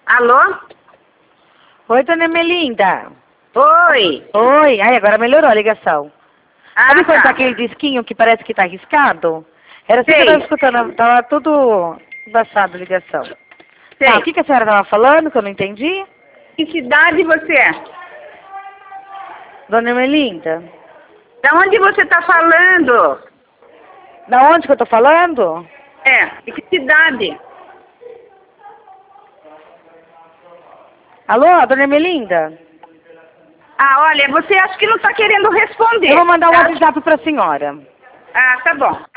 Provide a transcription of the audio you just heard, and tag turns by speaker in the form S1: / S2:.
S1: Alô?
S2: Oi, dona Melinda.
S1: Oi.
S2: Oi. Ai, agora melhorou a ligação. Sabe quando tá
S1: Tá.
S2: aquele disquinho que parece que tá riscado? Era assim que eu
S1: Sei.
S2: tava escutando, tava tudo embaçado a ligação.
S1: Sei.
S2: Tá, o que a senhora tava falando que eu não entendi?
S1: Que cidade você é?
S2: Dona Melinda,
S1: Da onde você tá falando?
S2: da onde que eu tô falando?
S1: É. De que cidade?
S2: Alô, dona Melinda?
S1: Ah, olha, você acha que não tá querendo responder.
S2: Eu vou mandar um
S1: tá?
S2: WhatsApp pra senhora.
S1: Ah, tá bom.